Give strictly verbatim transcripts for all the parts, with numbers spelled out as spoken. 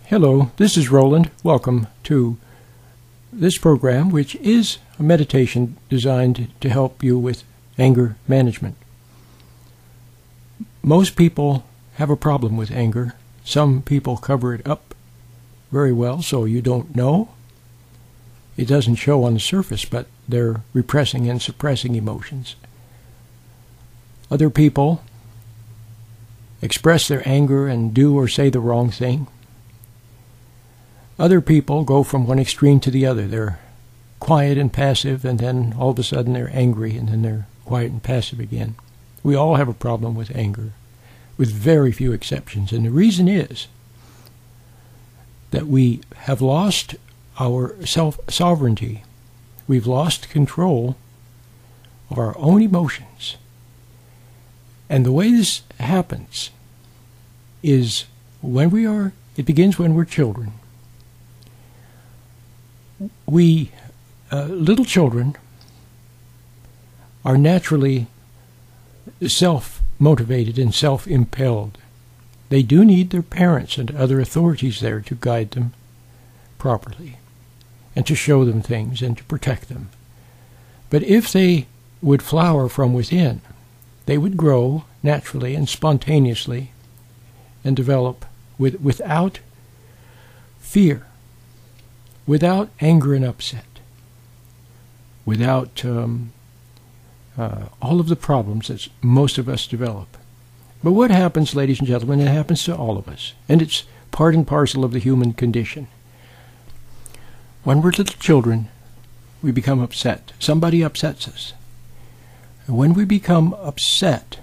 Hello, this is Roland. Welcome to this program, which is a meditation designed to help you with anger management. Most people have a problem with anger. Some people cover it up very well, so you don't know. It doesn't show on the surface, but they're repressing and suppressing emotions. Other people express their anger and do or say the wrong thing. Other people go from one extreme to the other. They're quiet and passive, and then all of a sudden they're angry, and then they're quiet and passive again. We all have a problem with anger, with very few exceptions. And the reason is that we have lost our self-sovereignty. We've lost control of our own emotions. And the way this happens is when we are, it begins when we're children. We, uh, little children, are naturally self-motivated and self-impelled. They do need their parents and other authorities there to guide them properly and to show them things and to protect them. But if they would flower from within, they would grow naturally and spontaneously and develop with, without fear, without anger and upset, without um, uh, all of the problems that most of us develop. But what happens, ladies and gentlemen, it happens to all of us, and it's part and parcel of the human condition. When we're little children, we become upset. Somebody upsets us. And when we become upset,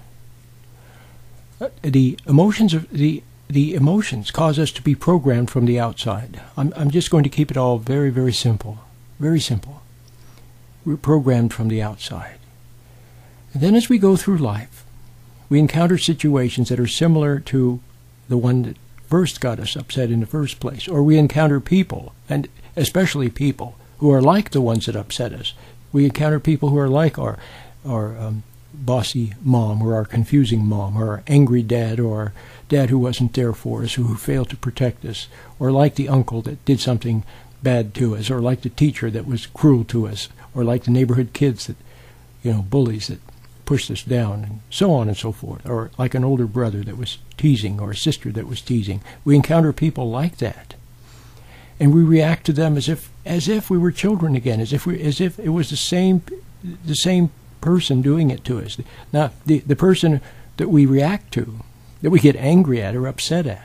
the emotions of the the emotions cause us to be programmed from the outside. I'm I'm just going to keep it all very, very simple. Very simple. We're programmed from the outside. And then as we go through life, we encounter situations that are similar to the one that first got us upset in the first place. Or we encounter people, and especially people, who are like the ones that upset us. We encounter people who are like our our um, bossy mom, or our confusing mom, or our angry dad, or our dad who wasn't there for us, who, who failed to protect us, or like the uncle that did something bad to us, or like the teacher that was cruel to us, or like the neighborhood kids that, you know, bullies that pushed us down, and so on and so forth, or like an older brother that was teasing, or a sister that was teasing. We encounter people like that, and we react to them as if as if we were children again, as if we as if it was the same the same person doing it to us. Now, the the person that we react to, that we get angry at or upset at,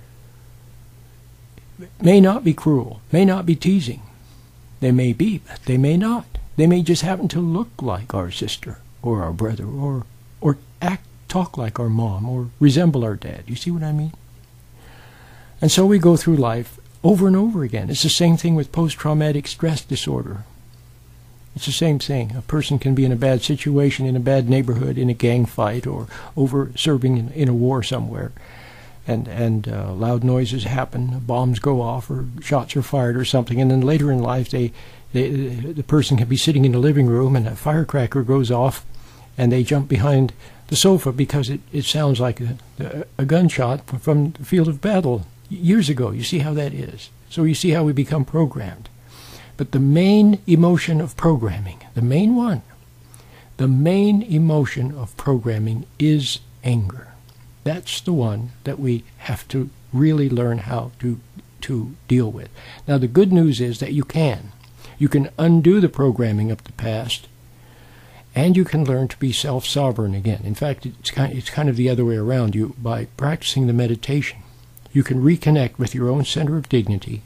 may not be cruel, may not be teasing. They may be, but they may not. They may just happen to look like our sister or our brother, or or act, talk like our mom, or resemble our dad. You see what I mean? And so we go through life over and over again. It's the same thing with post-traumatic stress disorder. It's the same thing. A person can be in a bad situation, in a bad neighborhood, in a gang fight, or over serving in, in a war somewhere, and and uh, loud noises happen, bombs go off, or shots are fired, or something, and then later in life, they, they the person can be sitting in the living room, and a firecracker goes off, and they jump behind the sofa because it, it sounds like a, a gunshot from the field of battle years ago. You see how that is. So you see how we become programmed. But the main emotion of programming, the main one, the main emotion of programming is anger. That's the one that we have to really learn how to, to deal with. Now, the good news is that you can. You can undo the programming of the past, and you can learn to be self-sovereign again. In fact, it's kind, it's kind of the other way around. You, by practicing the meditation, you can reconnect with your own center of dignity,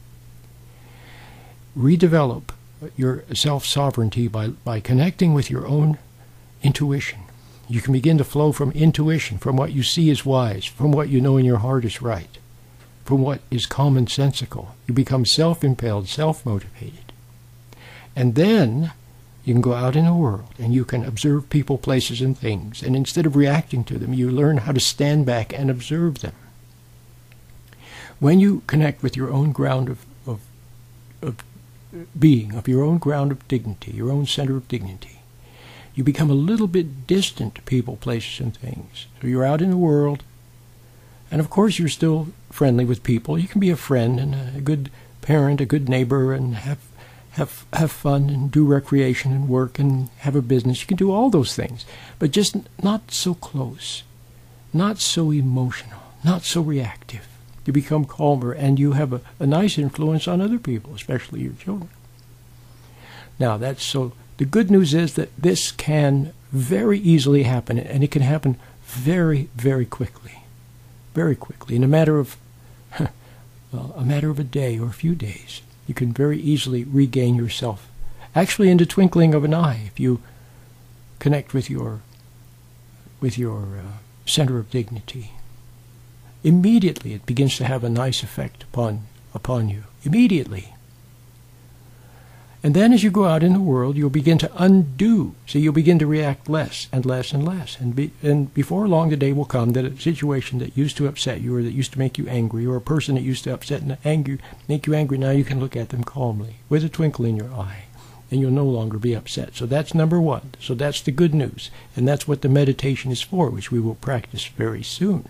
redevelop your self-sovereignty by, by connecting with your own intuition. You can begin to flow from intuition, from what you see is wise, from what you know in your heart is right, from what is commonsensical. You become self-impelled, self-motivated. And then you can go out in the world and you can observe people, places, and things. And instead of reacting to them, you learn how to stand back and observe them. When you connect with your own ground of, of, of being, of your own ground of dignity, your own center of dignity, you become a little bit distant to people, places, and things. So you're out in the world, and of course you're still friendly with people. You can be a friend and a good parent, a good neighbor, and have have have fun and do recreation and work and have a business. You can do all those things, but just not so close, not so emotional, not so reactive. You become calmer, and you have a, a nice influence on other people, especially your children. Now, that's so. The good news is that this can very easily happen, and it can happen very, very quickly, very quickly, in a matter of well, a matter of a day or a few days. You can very easily regain yourself, actually in the twinkling of an eye, if you connect with your with your uh, center of dignity. Immediately, it begins to have a nice effect upon upon you. Immediately. And then as you go out in the world, you'll begin to undo. So you'll begin to react less and less and less. And, be, and before long, the day will come that a situation that used to upset you, or that used to make you angry, or a person that used to upset and angry, make you angry, now you can look at them calmly, with a twinkle in your eye, and you'll no longer be upset. So that's number one. So that's the good news. And that's what the meditation is for, which we will practice very soon.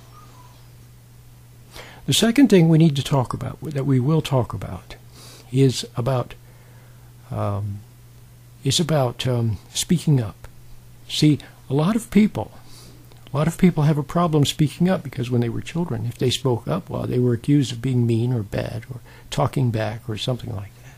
The second thing we need to talk about, that we will talk about, is about Um, it's about um, speaking up. See, a lot of people, a lot of people have a problem speaking up because when they were children, if they spoke up, well, they were accused of being mean or bad or talking back or something like that.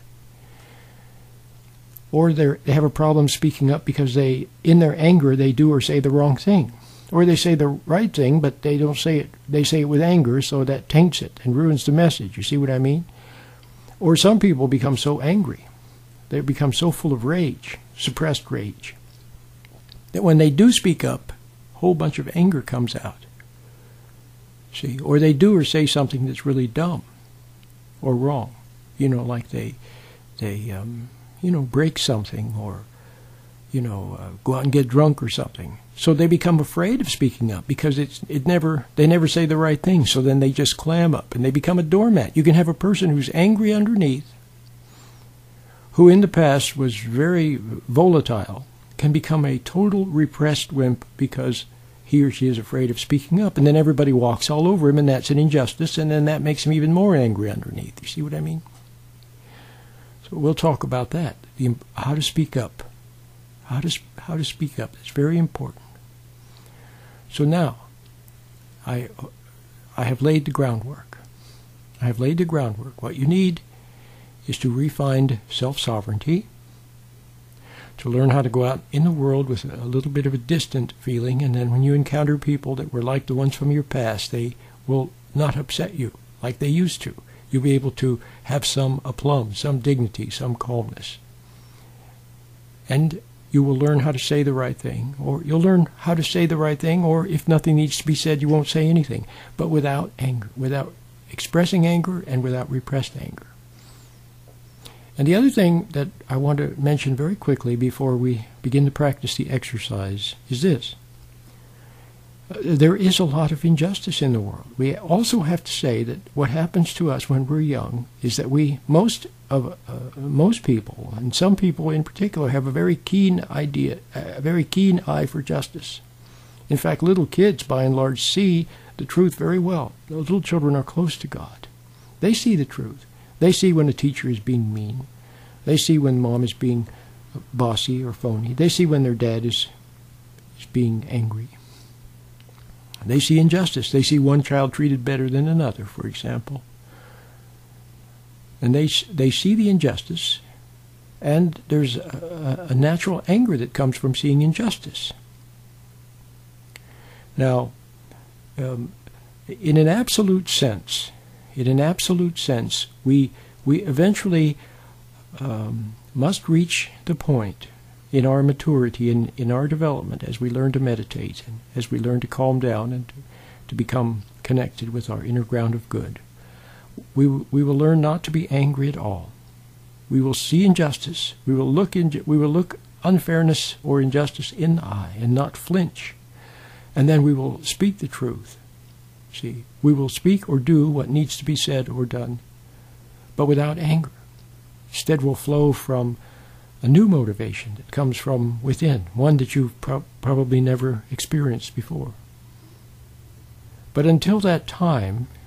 Or they have a problem speaking up because they, in their anger, they do or say the wrong thing. Or they say the right thing, but they don't say it. They say it with anger, so that taints it and ruins the message. You see what I mean? Or some people become so angry, they become so full of rage, suppressed rage, that when they do speak up, a whole bunch of anger comes out. See, or they do or say something that's really dumb or wrong. You know, like they, they, um, you know, break something, or, you know, uh, go out and get drunk or something. So they become afraid of speaking up because it's it never they never say the right thing. So then they just clam up and they become a doormat. You can have a person who's angry underneath, who in the past was very volatile, can become a total repressed wimp because he or she is afraid of speaking up. And then everybody walks all over him, and that's an injustice, and then that makes him even more angry underneath. You see what I mean? So we'll talk about that, the, how to speak up. How to, how to speak up. It's very important. So now, I, I have laid the groundwork. I have laid the groundwork. What you need is to refine self-sovereignty, to learn how to go out in the world with a little bit of a distant feeling, and then when you encounter people that were like the ones from your past, they will not upset you like they used to. You'll be able to have some aplomb, some dignity, some calmness. And you will learn how to say the right thing, or you'll learn how to say the right thing, or if nothing needs to be said, you won't say anything, but without anger, without expressing anger and without repressed anger. And the other thing that I want to mention very quickly before we begin to practice the exercise is this. There is a lot of injustice in the world. We also have to say that what happens to us when we're young is that we, most of uh, most people, and some people in particular, have a very keen idea, a very keen eye for justice. In fact, little kids, by and large, see the truth very well. Those little children are close to God. They see the truth. They see when a teacher is being mean. They see when mom is being bossy or phony. They see when their dad is, is being angry. They see injustice. They see one child treated better than another, for example. And they, they see the injustice, and there's a, a natural anger that comes from seeing injustice. Now, um, in an absolute sense, in an absolute sense, we we eventually um, must reach the point in our maturity, in, in our development, as we learn to meditate, and as we learn to calm down and to, to become connected with our inner ground of good. We, we will learn not to be angry at all. We will see injustice. We will look in, we will look unfairness or injustice in the eye and not flinch. And then we will speak the truth. See, we will speak or do what needs to be said or done, but without anger. Instead, will flow from a new motivation that comes from within, one that you've pro probably never experienced before. But until that time,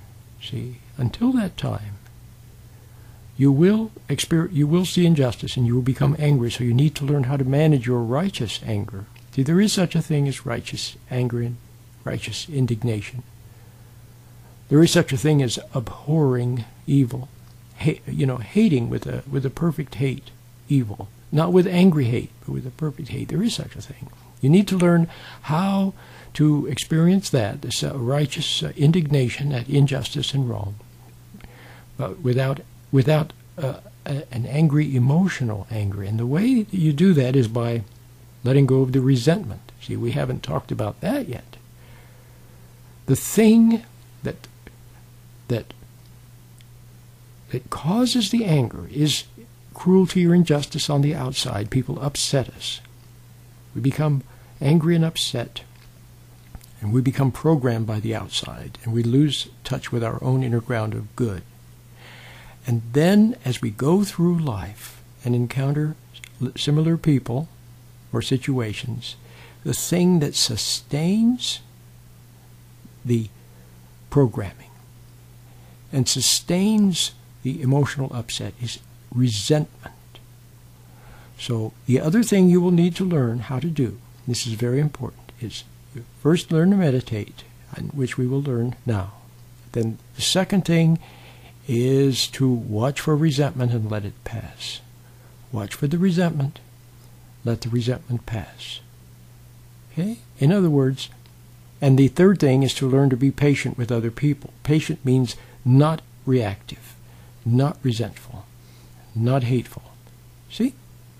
See, until that time, you will experience, you will see injustice and you will become angry. So you need to learn how to manage your righteous anger. See, there is such a thing as righteous anger and righteous indignation. There is such a thing as abhorring evil, ha- you know, hating with a with a perfect hate evil, not with angry hate, but with a perfect hate. There is such a thing. You need to learn how to experience that, this uh, righteous uh, indignation at injustice and wrong, but without without uh, a, an angry, emotional anger. And the way that you do that is by letting go of the resentment. See, we haven't talked about that yet. The thing that that that causes the anger is cruelty or injustice on the outside. People upset us. We become angry and upset, and we become programmed by the outside, and we lose touch with our own inner ground of good. And then, as we go through life and encounter similar people or situations, the thing that sustains the programming and sustains the emotional upset is resentment. So the other thing you will need to learn how to do, this is very important, is you first learn to meditate, which we will learn now. Then the second thing is to watch for resentment and let it pass. Watch for the resentment, let the resentment pass. Okay? In other words, and the third thing is to learn to be patient with other people. Patient means not reactive, not resentful, not hateful. See?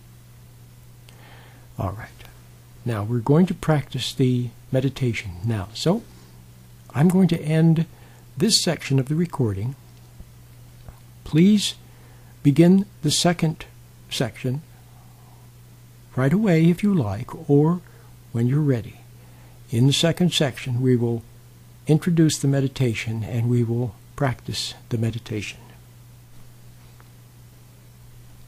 All right. Now we're going to practice the meditation now. So I'm going to end this section of the recording. Please begin the second section right away if you like, or when you're ready. In the second section, we will introduce the meditation and we will practice the meditation.